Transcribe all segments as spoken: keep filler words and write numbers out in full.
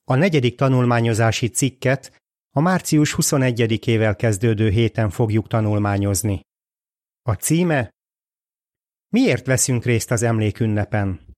A negyedik tanulmányozási cikket a március huszonegyedikével kezdődő héten fogjuk tanulmányozni. A címe: Miért veszünk részt az emlékünnepen?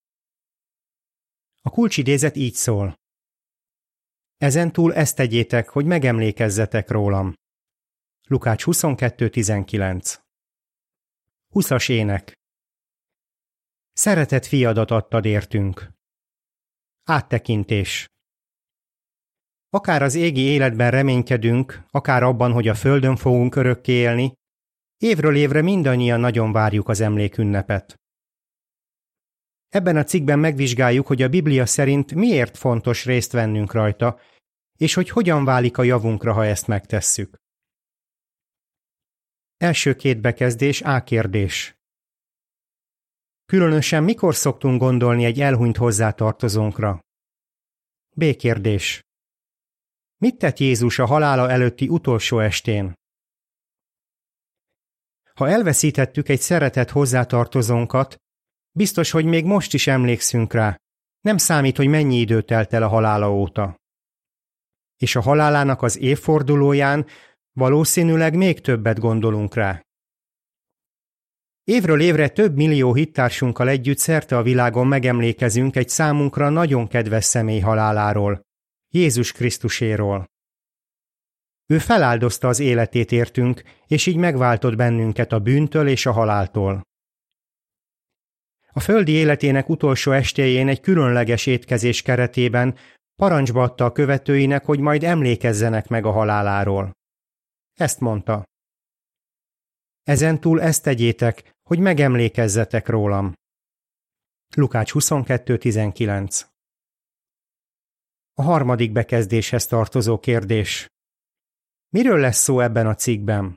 A kulcsidézet így szól: Ezentúl ezt tegyétek, hogy megemlékezzetek rólam. Lukács huszonkettő tizenkilenc. Huszas ének. Szeretett fiadat adtad értünk. Áttekintés. Akár az égi életben reménykedünk, akár abban, hogy a földön fogunk örökké élni, évről évre mindannyian nagyon várjuk az emlékünnepet. Ebben a cikkben megvizsgáljuk, hogy a Biblia szerint miért fontos részt vennünk rajta, és hogy hogyan válik a javunkra, ha ezt megtesszük. Első két bekezdés A kérdés. Különösen mikor szoktunk gondolni egy elhunyt hozzátartozónkra? B kérdés. Mit tett Jézus a halála előtti utolsó estén? Ha elveszítettük egy szeretett hozzátartozónkat, biztos, hogy még most is emlékszünk rá, nem számít, hogy mennyi idő telt el a halála óta. És a halálának az évfordulóján valószínűleg még többet gondolunk rá. Évről évre több millió hittársunkkal együtt szerte a világon megemlékezünk egy számunkra nagyon kedves személy haláláról, Jézus Krisztuséról. Ő feláldozta az életét értünk, és így megváltott bennünket a bűntől és a haláltól. A földi életének utolsó estéjén egy különleges étkezés keretében parancsba adta a követőinek, hogy majd emlékezzenek meg a haláláról. Ezt mondta: Ezentúl ezt tegyétek, hogy megemlékezzetek rólam. Lukács huszonkettő tizenkilenc. A harmadik bekezdéshez tartozó kérdés. Miről lesz szó ebben a cikkben?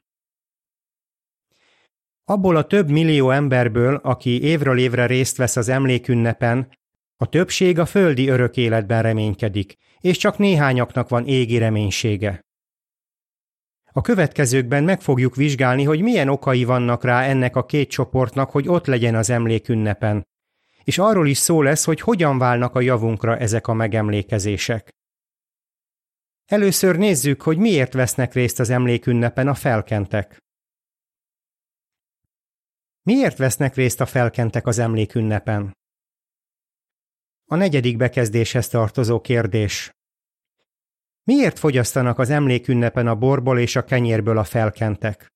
Abból a több millió emberből, aki évről évre részt vesz az emlékünnepen, a többség a földi örök életben reménykedik, és csak néhányaknak van égi reménysége. A következőkben meg fogjuk vizsgálni, hogy milyen okai vannak rá ennek a két csoportnak, hogy ott legyen az emlékünnepen, és arról is szó lesz, hogy hogyan válnak a javunkra ezek a megemlékezések. Először nézzük, hogy miért vesznek részt az emlékünnepen a felkentek. Miért vesznek részt a felkentek az emlékünnepen? A negyedik bekezdéshez tartozó kérdés. Miért fogyasztanak az emlékünnepen a borból és a kenyérből a felkentek?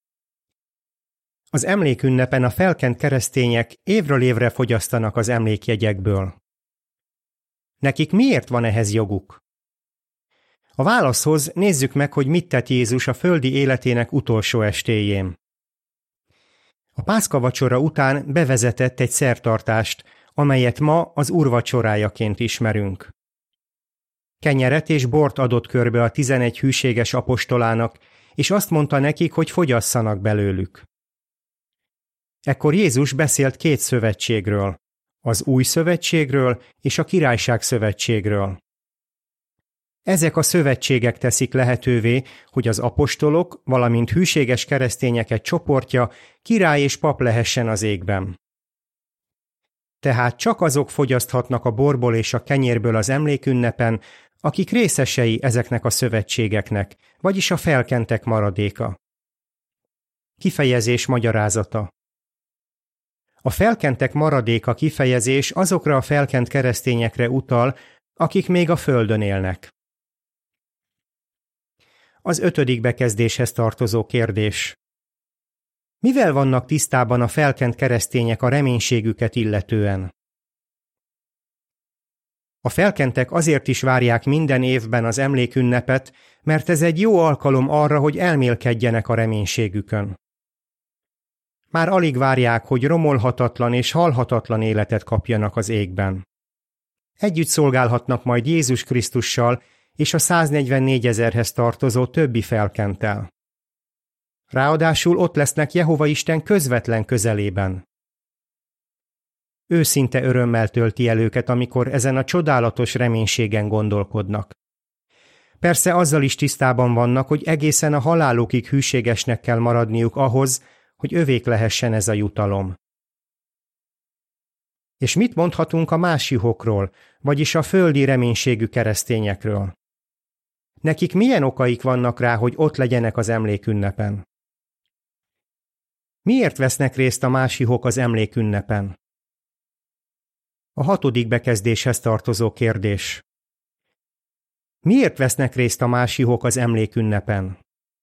Az emlékünnepen a felkent keresztények évről évre fogyasztanak az emlékjegyekből. Nekik miért van ehhez joguk? A válaszhoz nézzük meg, hogy mit tett Jézus a földi életének utolsó estéjén. A pászkavacsora után bevezetett egy szertartást, amelyet ma az úrvacsorájaként ismerünk. Kenyeret és bort adott körbe a tizenegy hűséges apostolának, és azt mondta nekik, hogy fogyasszanak belőlük. Ekkor Jézus beszélt két szövetségről, az új szövetségről és a királyság szövetségről. Ezek a szövetségek teszik lehetővé, hogy az apostolok, valamint hűséges keresztények egy csoportja király és pap lehessen az égben. Tehát csak azok fogyaszthatnak a borból és a kenyérből az emlékünnepen, akik részesei ezeknek a szövetségeknek, vagyis a felkentek maradéka. Kifejezés magyarázata. A felkentek maradéka kifejezés azokra a felkent keresztényekre utal, akik még a földön élnek. Az ötödik bekezdéshez tartozó kérdés. Mivel vannak tisztában a felkent keresztények a reménységüket illetően? A felkentek azért is várják minden évben az emlékünnepet, mert ez egy jó alkalom arra, hogy elmélkedjenek a reménységükön. Már alig várják, hogy romolhatatlan és halhatatlan életet kapjanak az égben. Együtt szolgálhatnak majd Jézus Krisztussal és a száznegyvennégyezer-hez tartozó többi felkenttel. Ráadásul ott lesznek Jehova Isten közvetlen közelében. Őszinte örömmel tölti el őket, amikor ezen a csodálatos reménységen gondolkodnak. Persze azzal is tisztában vannak, hogy egészen a halálukig hűségesnek kell maradniuk ahhoz, hogy övék lehessen ez a jutalom. És mit mondhatunk a másihokról, vagyis a földi reménységű keresztényekről? Nekik milyen okaik vannak rá, hogy ott legyenek az emlékünnepen? Miért vesznek részt a másihok az emlékünnepen? A hatodik bekezdéshez tartozó kérdés. Miért vesznek részt a másihok az emlékünnepen?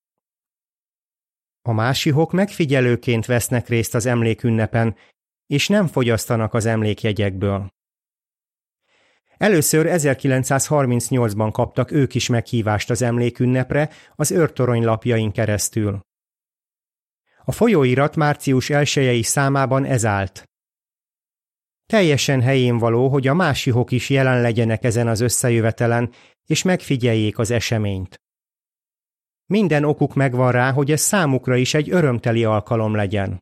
A másihok megfigyelőként vesznek részt az emlékünnepen, és nem fogyasztanak az emlékjegyekből. Először ezerkilencszázharmincnyolcban kaptak ők is meghívást az emlékünnepre az őrtorony lapjain keresztül. A folyóirat március elsejei számában ez állt. Teljesen helyén való, hogy a másihok is jelen legyenek ezen az összejövetelen, és megfigyeljék az eseményt. Minden okuk megvan rá, hogy ez számukra is egy örömteli alkalom legyen.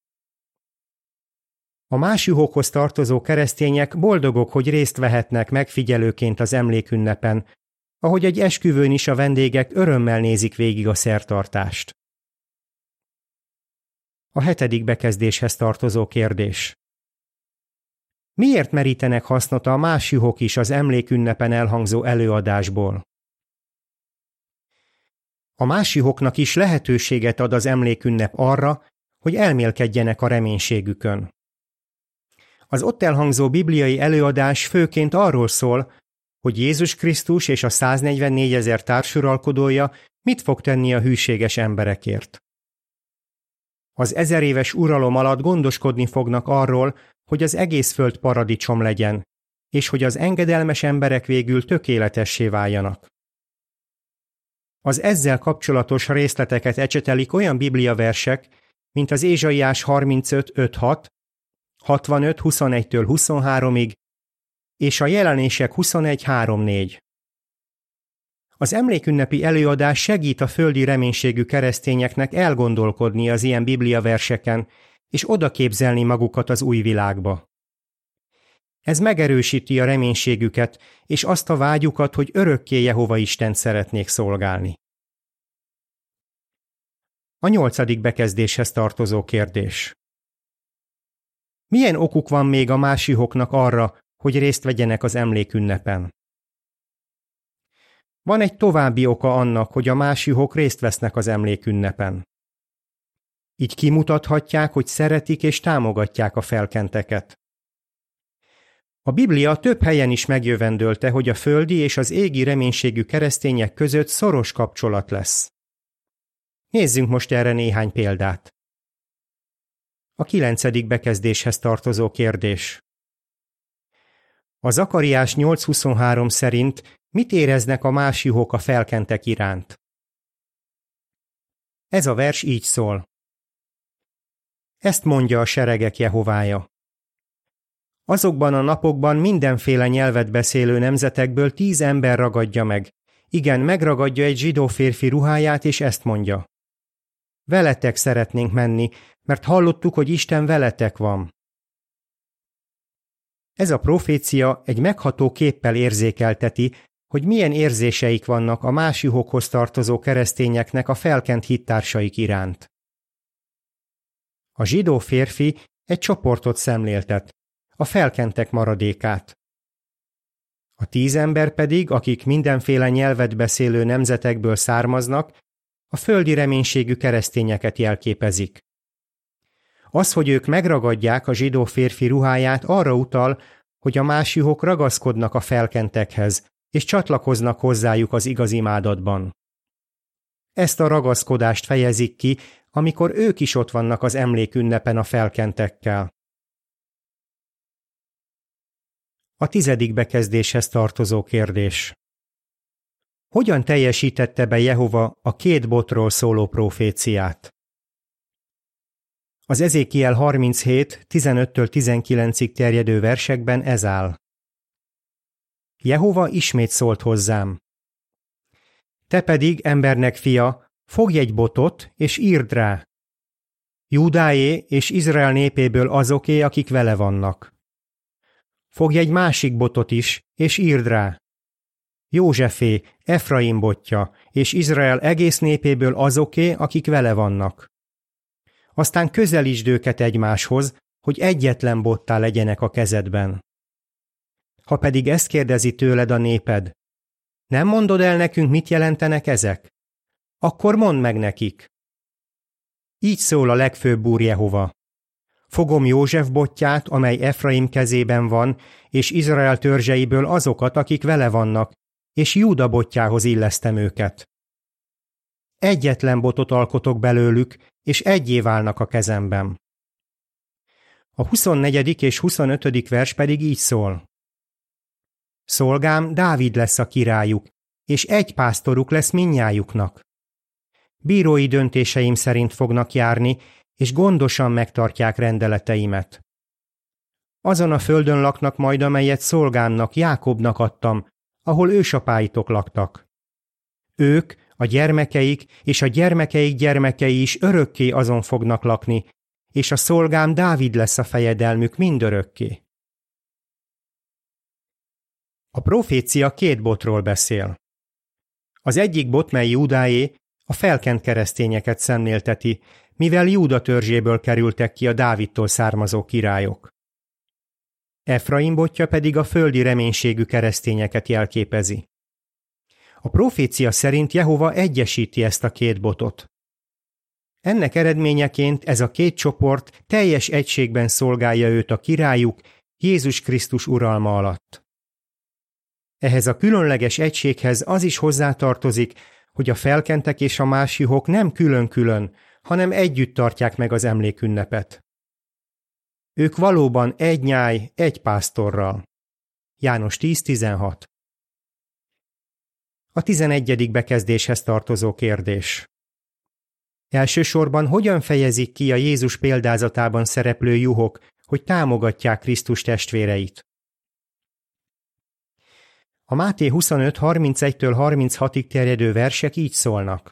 A másihokhoz tartozó keresztények boldogok, hogy részt vehetnek megfigyelőként az emlékünnepen, ahogy egy esküvőn is a vendégek örömmel nézik végig a szertartást. A hetedik bekezdéshez tartozó kérdés. Miért merítenek hasznot a másihok is az emlékünnepen elhangzó előadásból? A másihoknak is lehetőséget ad az emlékünnep arra, hogy elmélkedjenek a reménységükön. Az ott elhangzó bibliai előadás főként arról szól, hogy Jézus Krisztus és a száznegyvennégyezer társuralkodója mit fog tenni a hűséges emberekért. Az ezeréves uralom alatt gondoskodni fognak arról, hogy az egész föld paradicsom legyen, és hogy az engedelmes emberek végül tökéletessé váljanak. Az ezzel kapcsolatos részleteket ecsetelik olyan bibliaversek, mint az Ézsaiás harmincöt öt hat, hatvanöt huszonegytől huszonháromig, és a Jelenések huszonegy három négy. Az emlékünnepi előadás segít a földi reménységű keresztényeknek elgondolkodni az ilyen bibliaverseken, és odaképzelni magukat az új világba. Ez megerősíti a reménységüket, és azt a vágyukat, hogy örökké Jehova Istent szeretnék szolgálni. A nyolcadik bekezdéshez tartozó kérdés. Milyen okuk van még a másihoknak arra, hogy részt vegyenek az emlékünnepen? Van egy további oka annak, hogy a másihok részt vesznek az emlékünnepen. Így kimutathatják, hogy szeretik és támogatják a felkenteket. A Biblia több helyen is megjövendölte, hogy a földi és az égi reménységű keresztények között szoros kapcsolat lesz. Nézzünk most erre néhány példát. A kilencedik bekezdéshez tartozó kérdés. A Zakariás nyolc huszonhárom szerint mit éreznek a másihok a felkentek iránt? Ez a vers így szól. Ezt mondja a seregek Jehovája. Azokban a napokban mindenféle nyelvet beszélő nemzetekből tíz ember ragadja meg. Igen, megragadja egy zsidó férfi ruháját, és ezt mondja. Veletek szeretnénk menni, mert hallottuk, hogy Isten veletek van. Ez a profécia egy megható képpel érzékelteti, hogy milyen érzéseik vannak a másihokhoz tartozó keresztényeknek a felkent hittársaik iránt. A zsidó férfi egy csoportot szemléltet, a felkentek maradékát. A tíz ember pedig, akik mindenféle nyelvet beszélő nemzetekből származnak, a földi reménységű keresztényeket jelképezik. Az, hogy ők megragadják a zsidó férfi ruháját, arra utal, hogy a másihok ragaszkodnak a felkentekhez, és csatlakoznak hozzájuk az igaz imádatban. Ezt a ragaszkodást fejezik ki, amikor ők is ott vannak az emlékünnepen a felkentekkel. A tizedik bekezdéshez tartozó kérdés. Hogyan teljesítette be Jehova a két botról szóló proféciát? Az Ezékiel harminchét tizenöttől tizenkilencig terjedő versekben ez áll. Jehova ismét szólt hozzám. Te pedig, embernek fia, fogj egy botot, és írd rá. Júdáé és Izrael népéből azoké, akik vele vannak. Fogj egy másik botot is, és írd rá. Józsefé, Efraim botja, és Izrael egész népéből azoké, akik vele vannak. Aztán közelítsd őket egymáshoz, hogy egyetlen bottá legyenek a kezedben. Ha pedig ezt kérdezi tőled a néped, nem mondod el nekünk, mit jelentenek ezek? Akkor mondd meg nekik. Így szól a legfőbb Úr Jehova. Fogom József botját, amely Efraim kezében van, és Izrael törzseiből azokat, akik vele vannak, és Júda botjához illesztem őket. Egyetlen botot alkotok belőlük, és egyé válnak a kezemben. A huszonnegyedik és huszonötödik vers pedig így szól. Szolgám Dávid lesz a királyuk, és egy pásztoruk lesz mindnyájuknak. Bírói döntéseim szerint fognak járni, és gondosan megtartják rendeleteimet. Azon a földön laknak majd, amelyet szolgámnak, Jákobnak adtam, ahol ősapáitok laktak. Ők, a gyermekeik és a gyermekeik gyermekei is örökké azon fognak lakni, és a szolgám Dávid lesz a fejedelmük mindörökké. A profécia két botról beszél. Az egyik bot, mely Júdáé, a felkent keresztényeket szemlélteti, mivel Júda törzséből kerültek ki a Dávidtól származó királyok. Efraim botja pedig a földi reménységű keresztényeket jelképezi. A profécia szerint Jehova egyesíti ezt a két botot. Ennek eredményeként ez a két csoport teljes egységben szolgálja őt a királyuk Jézus Krisztus uralma alatt. Ehhez a különleges egységhez az is hozzátartozik, hogy a felkentek és a másjuhok nem külön-külön, hanem együtt tartják meg az emlékünnepet. Ők valóban egy nyáj, egy pásztorral. János tíz tizenhat. A tizenegyedik bekezdéshez tartozó kérdés. Elsősorban hogyan fejezik ki a Jézus példázatában szereplő juhok, hogy támogatják Krisztus testvéreit? A Máté huszonöt harmincegytől harminchatig terjedő versek így szólnak.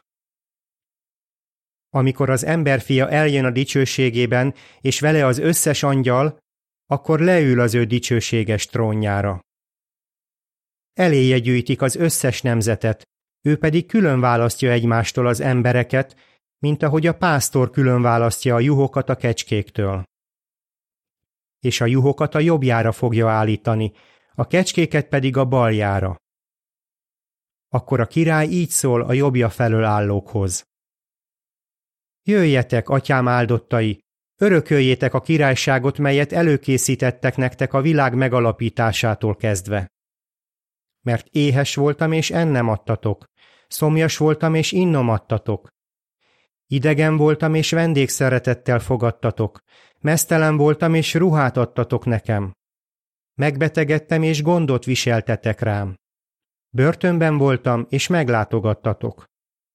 Amikor az emberfia eljön a dicsőségében, és vele az összes angyal, akkor leül az ő dicsőséges trónjára. Eléje gyűjtik az összes nemzetet, ő pedig külön választja egymástól az embereket, mint ahogy a pásztor külön választja a juhokat a kecskéktől. És a juhokat a jobbjára fogja állítani, a kecskéket pedig a baljára. Akkor a király így szól a jobbja felől állókhoz. Jöjjetek, atyám áldottai, örököljétek a királyságot, melyet előkészítettek nektek a világ megalapításától kezdve. Mert éhes voltam, és ennem adtatok, szomjas voltam, és innom adtatok. Idegen voltam, és vendégszeretettel fogadtatok, meztelen voltam, és ruhát adtatok nekem. Megbetegedtem, és gondot viseltetek rám. Börtönben voltam, és meglátogattatok.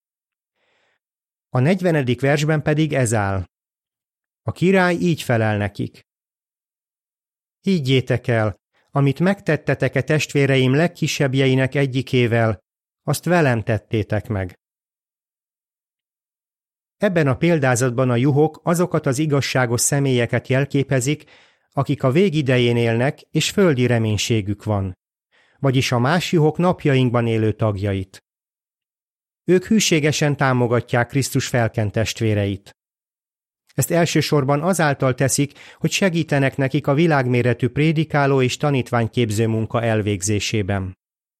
A negyvenedik versben pedig ez áll. A király így felel nekik. Higgyétek el, amit megtettetek-e testvéreim legkisebbjeinek egyikével, azt velem tettétek meg. Ebben a példázatban a juhok azokat az igazságos személyeket jelképezik, akik a végidején élnek, és földi reménységük van, vagyis a más juhok napjainkban élő tagjait. Ők hűségesen támogatják Krisztus felkent testvéreit. Ezt elsősorban azáltal teszik, hogy segítenek nekik a világméretű prédikáló és tanítványképző munka elvégzésében.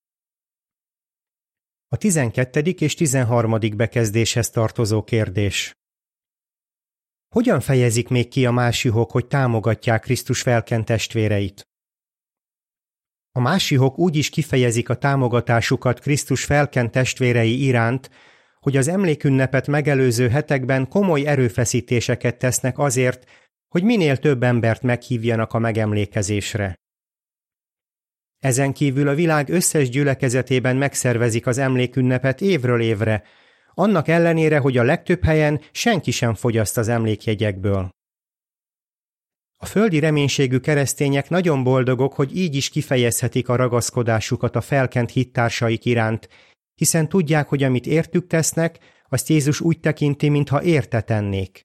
A tizenkettedik és tizenharmadik bekezdéshez tartozó kérdés. Hogyan fejezik még ki a más juhok, hogy támogatják Krisztus felkent testvéreit? A más juhok úgy is kifejezik a támogatásukat Krisztus felkent testvérei iránt, hogy az emlékünnepet megelőző hetekben komoly erőfeszítéseket tesznek azért, hogy minél több embert meghívjanak a megemlékezésre. Ezen kívül a világ összes gyülekezetében megszervezik az emlékünnepet évről évre, annak ellenére, hogy a legtöbb helyen senki sem fogyaszt az emlékjegyekből. A földi reménységű keresztények nagyon boldogok, hogy így is kifejezhetik a ragaszkodásukat a felkent hittársaik iránt, hiszen tudják, hogy amit értük tesznek, azt Jézus úgy tekinti, mintha érte tennék.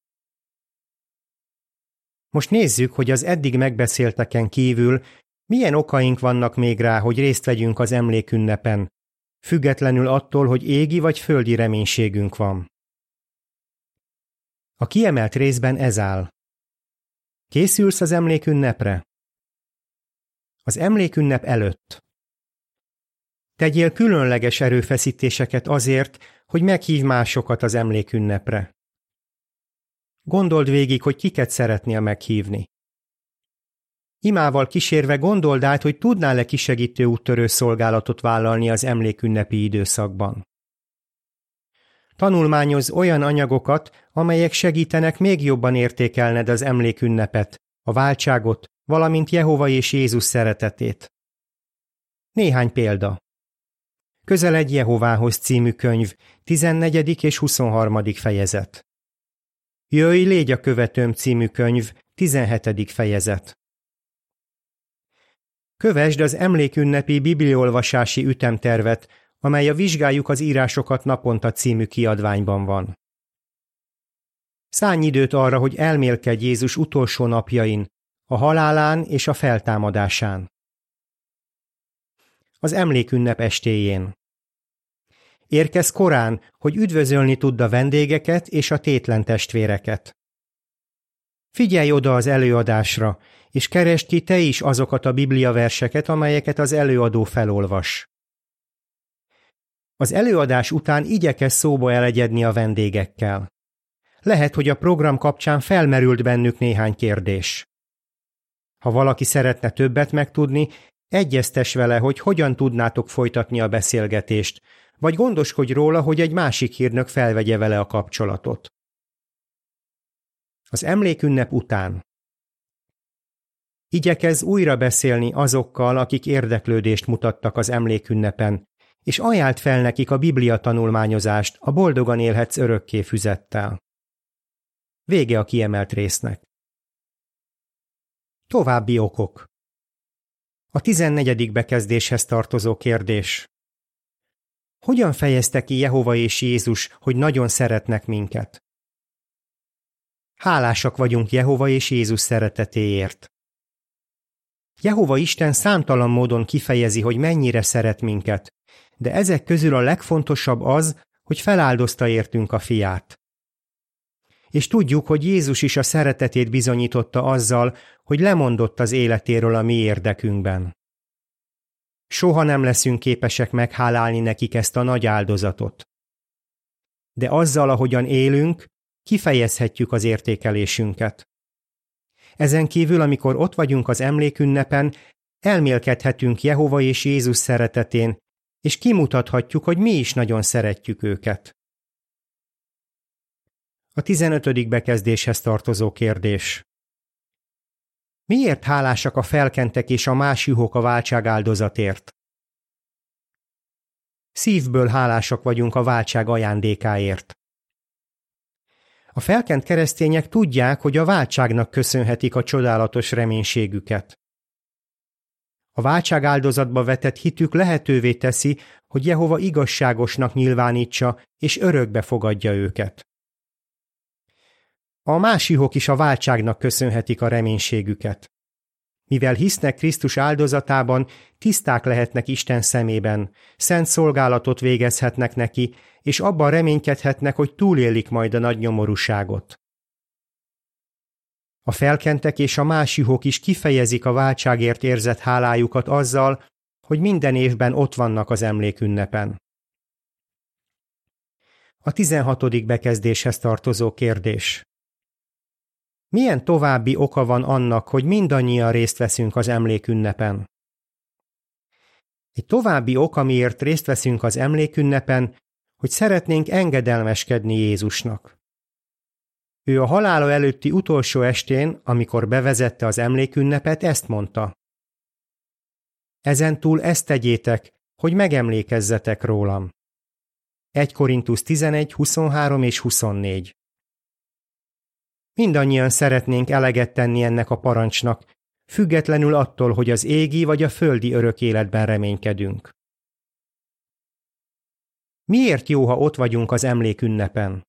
Most nézzük, hogy az eddig megbeszélteken kívül milyen okaink vannak még rá, hogy részt vegyünk az emlékünnepen, függetlenül attól, hogy égi vagy földi reménységünk van. A kiemelt részben ez áll. Készülsz az emlékünnepre? Az emlékünnep előtt. Tegyél különleges erőfeszítéseket azért, hogy meghívj másokat az emlékünnepre. Gondold végig, hogy kiket szeretnél meghívni. Imával kísérve gondold át, hogy tudnál-e kisegítő úttörő szolgálatot vállalni az emlékünnepi időszakban. Tanulmányozz olyan anyagokat, amelyek segítenek még jobban értékelned az emlékünnepet, a váltságot, valamint Jehova és Jézus szeretetét. Néhány példa. Közeledj Jehovához című könyv, tizennegyedik és huszonharmadik fejezet. Jöjj, légy a követőm című könyv, tizenhetedik fejezet. Kövesd az emlékünnepi bibliolvasási ütemtervet, amely a Vizsgáljuk az írásokat naponta című kiadványban van. Szánj időt arra, hogy elmélkedj Jézus utolsó napjain, a halálán és a feltámadásán. Az emlékünnep estéjén. Érkezz korán, hogy üdvözölni tudd a vendégeket és a tétlen testvéreket. Figyelj oda az előadásra, és keresd ki te is azokat a bibliaverseket, amelyeket az előadó felolvas. Az előadás után igyekezz szóba elegyedni a vendégekkel. Lehet, hogy a program kapcsán felmerült bennük néhány kérdés. Ha valaki szeretne többet megtudni, egyeztess vele, hogy hogyan tudnátok folytatni a beszélgetést, vagy gondoskodj róla, hogy egy másik hírnök felvegye vele a kapcsolatot. Az emlékünnep után. Igyekezz újra beszélni azokkal, akik érdeklődést mutattak az emlékünnepen, és ajánld fel nekik a Biblia tanulmányozást a Boldogan élhetsz örökké füzettel. Vége a kiemelt résznek. További okok. A tizennegyedik bekezdéshez tartozó kérdés. Hogyan fejezte ki Jehova és Jézus, hogy nagyon szeretnek minket? Hálásak vagyunk Jehova és Jézus szeretetéért. Jehova Isten számtalan módon kifejezi, hogy mennyire szeret minket, de ezek közül a legfontosabb az, hogy feláldozta értünk a fiát. És tudjuk, hogy Jézus is a szeretetét bizonyította azzal, hogy lemondott az életéről a mi érdekünkben. Soha nem leszünk képesek meghálálni nekik ezt a nagy áldozatot. De azzal, ahogyan élünk, kifejezhetjük az értékelésünket. Ezen kívül, amikor ott vagyunk az emlékünnepen, elmélkedhetünk Jehova és Jézus szeretetén, és kimutathatjuk, hogy mi is nagyon szeretjük őket. A tizenötödik bekezdéshez tartozó kérdés. Miért hálásak a felkentek és a más juhok a váltság áldozatért? Szívből hálásak vagyunk a váltság ajándékáért. A felkent keresztények tudják, hogy a váltságnak köszönhetik a csodálatos reménységüket. A váltság áldozatba vetett hitük lehetővé teszi, hogy Jehova igazságosnak nyilvánítsa és örökbe fogadja őket. A más juhok is a váltságnak köszönhetik a reménységüket. Mivel hisznek Krisztus áldozatában, tiszták lehetnek Isten szemében, szent szolgálatot végezhetnek neki, és abban reménykedhetnek, hogy túlélik majd a nagy nyomorúságot. A felkentek és a más juhok is kifejezik a váltságért érzett hálájukat azzal, hogy minden évben ott vannak az emlékünnepen. A tizenhatodik bekezdéshez tartozó kérdés. Milyen további oka van annak, hogy mindannyian részt veszünk az emlékünnepen? Egy további ok, amiért részt veszünk az emlékünnepen, hogy szeretnénk engedelmeskedni Jézusnak. Ő a halála előtti utolsó estén, amikor bevezette az emlékünnepet, ezt mondta. Ezentúl ezt tegyétek, hogy megemlékezzetek rólam. egy Korintusz tizenegy, huszonhárom és huszonnégy. Mindannyian szeretnénk eleget tenni ennek a parancsnak, függetlenül attól, hogy az égi vagy a földi örök életben reménykedünk. Miért jó, ha ott vagyunk az emlékünnepen?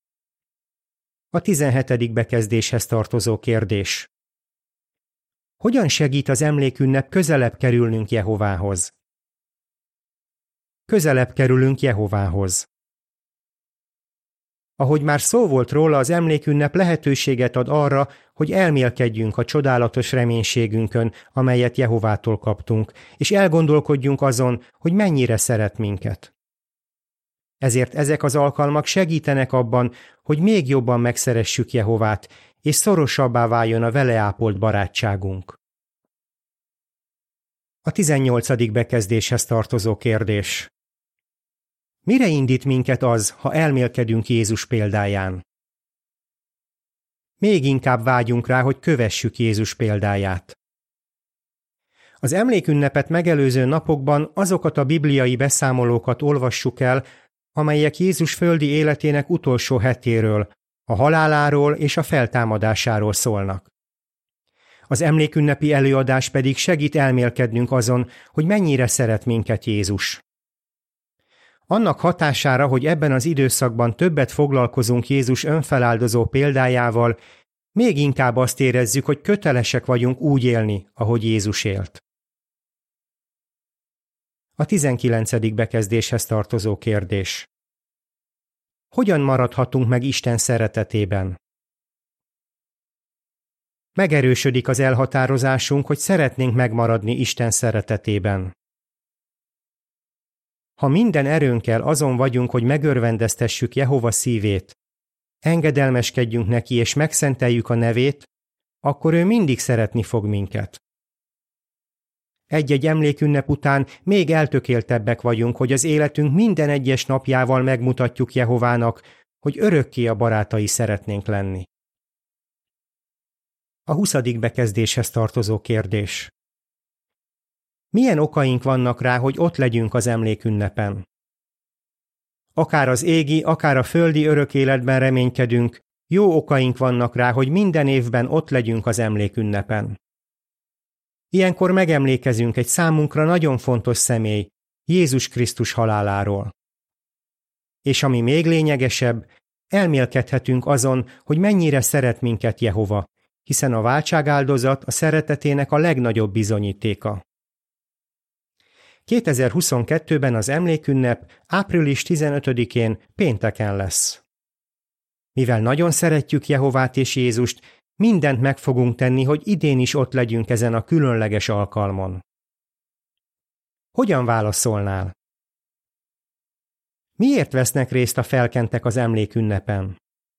A tizenhetedik bekezdéshez tartozó kérdés. Hogyan segít az emlékünnep közelebb kerülnünk Jehovához? Közelebb kerülünk Jehovához. Ahogy már szó volt róla, az emlékünnep lehetőséget ad arra, hogy elmélkedjünk a csodálatos reménységünkön, amelyet Jehovától kaptunk, és elgondolkodjunk azon, hogy mennyire szeret minket. Ezért ezek az alkalmak segítenek abban, hogy még jobban megszeressük Jehovát, és szorosabbá váljon a vele ápolt barátságunk. A tizennyolcadik bekezdéshez tartozó kérdés. Mire indít minket az, ha elmélkedünk Jézus példáján? Még inkább vágyunk rá, hogy kövessük Jézus példáját. Az emlékünnepet megelőző napokban azokat a bibliai beszámolókat olvassuk el, amelyek Jézus földi életének utolsó hetéről, a haláláról és a feltámadásáról szólnak. Az emlékünnepi előadás pedig segít elmélkednünk azon, hogy mennyire szeret minket Jézus. Annak hatására, hogy ebben az időszakban többet foglalkozunk Jézus önfeláldozó példájával, még inkább azt érezzük, hogy kötelesek vagyunk úgy élni, ahogy Jézus élt. A tizenkilencedik bekezdéshez tartozó kérdés. Hogyan maradhatunk meg Isten szeretetében? Megerősödik az elhatározásunk, hogy szeretnénk megmaradni Isten szeretetében. Ha minden erőnkkel azon vagyunk, hogy megörvendeztessük Jehova szívét, engedelmeskedjünk neki és megszenteljük a nevét, akkor ő mindig szeretni fog minket. Egy-egy emlékünnep után még eltökéltebbek vagyunk, hogy az életünk minden egyes napjával megmutatjuk Jehovának, hogy örökké a barátai szeretnénk lenni. A huszadik bekezdéshez tartozó kérdés. Milyen okaink vannak rá, hogy ott legyünk az emlékünnepen? Akár az égi, akár a földi örök életben reménykedünk, jó okaink vannak rá, hogy minden évben ott legyünk az emlékünnepen. Ilyenkor megemlékezünk egy számunkra nagyon fontos személy, Jézus Krisztus haláláról. És ami még lényegesebb, elmélkedhetünk azon, hogy mennyire szeret minket Jehova, hiszen a váltságáldozat a szeretetének a legnagyobb bizonyítéka. kétezer-huszonkettőben az emlékünnep április tizenötödikén pénteken lesz. Mivel nagyon szeretjük Jehovát és Jézust, mindent meg fogunk tenni, hogy idén is ott legyünk ezen a különleges alkalmon. Hogyan válaszolnál? Miért vesznek részt a felkentek az emlékünnepen?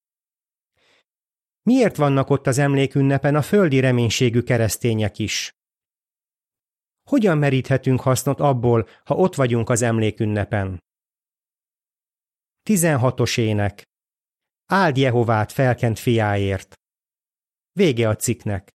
Miért vannak ott az emlékünnepen a földi reménységű keresztények is? Hogyan meríthetünk hasznot abból, ha ott vagyunk az emlékünnepen? tizenhatos ének. Áld Jehovát felkent fiáért. Vége a cikknek.